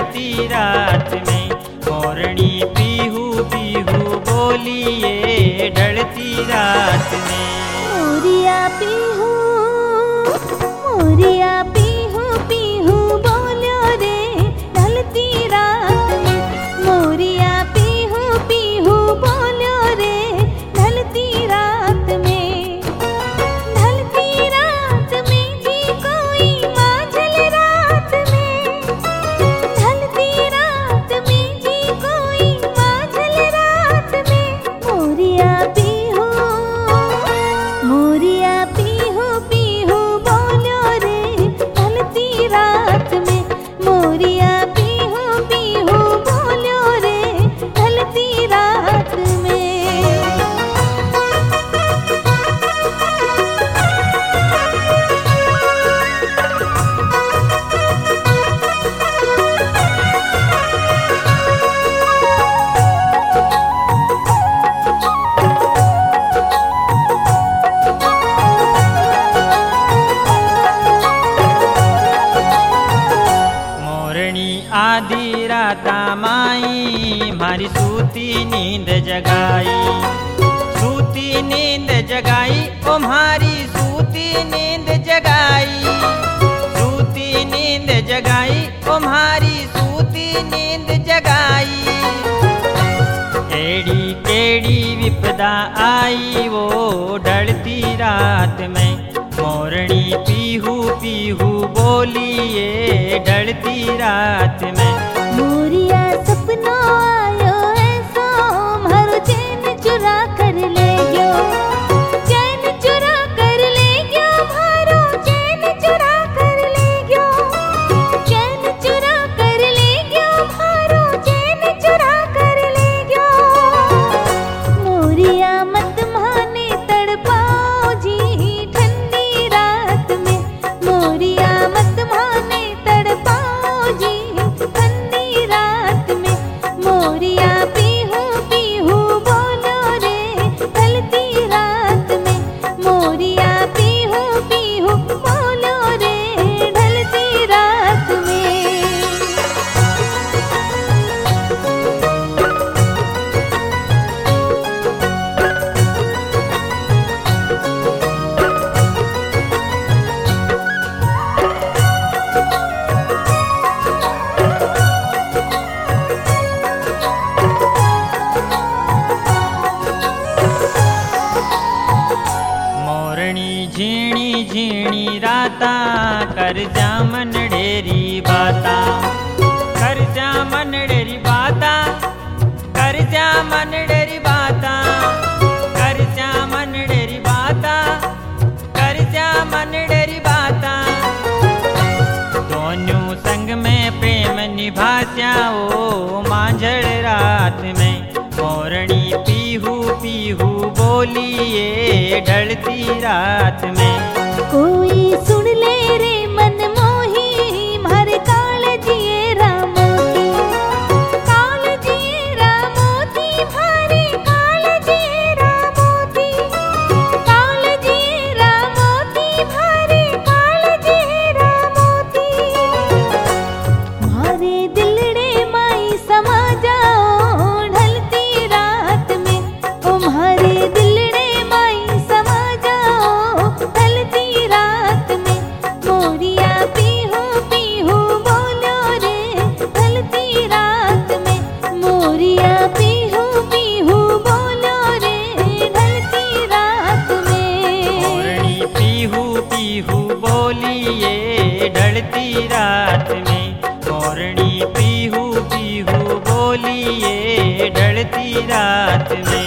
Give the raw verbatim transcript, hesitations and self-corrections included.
ढलती रात में। मोरनी पीहू पीहू बोलिए ढलती रात में। मोरिया पीहू मोरिया पीहू पीहू बोलो रे ढलती रात में। मोरिया पीहू पीहू बोलो रे ढलती रात में। ढलती रात में जी कोई माझल रात में। ढलती रात में जी कोई माझल रात में। मोरिया पीहू मोरिया पीहू पीहू बोलो रे ढलती रात में। मोरिया पीहू पीहू बोलो रे ढलती रात में। मोरनी आधी राता माई मारी सूती नींद जगाई। सूती नींद जगाई ओ मारी सूती नींद जगाई। सूती नींद जगाई ओ मारी सूती नींद जगाई। केड़ी केड़ी विपदा आई वो ढलती रात में। मोरनी पीहू पीहू बोलिए ढलती रात में। मोरिया सपनो आयो ऐसो मारो चैन चुरा कर ले गयो। चैन चुरा कर ले गयो मारो चैन चुरा कर ले गयो। चैन चुरा कर ले गयो मारो चैन चुरा कर ले गयो। मोरिया मत माने तड़पाओ जी ठंडी रात में। मोरिया मत माने तड़पाओ जी ठंडी रात में। मोरिया पीहू पीहू बोलो रे ढलती रात में। मोरिया पीहू पीहू बोलो रे ढलती रात में। मोरनी झीणी झीणी राता कर जामन ढेरी बाता। कर जामन ढेरी बाता कर जामन ढेरी बाता। कर जामन ढेरी बाता कर जामन ढेरी बाता। दोनों संग में प्रेम निभास्या ओ मांझड़ रात में। मोरनी पीहू पीहू बोलिए ढलती रात में। कोई सुन ले रे मन मोही मारे काल जिए रामोती। काल जिए रामोती मारे काल जिए रामोती। काल जिए रामोती मारे काल जिए रामोती। मारे दिलड़े माई समा जाओ ढलती रात में। ओ मारे दिलड़े माई समा जाओ ढलती रात में। मोरिया पीहू पीहू बोलो रे ढलती रात में। मोरिया पीहू पीहू बोलो रे ढलती रात में। मोरनी पीहू पीहू बोलिए ढलती रात में। मोरनी पीहू पीहू बोलिए ढलती रात में।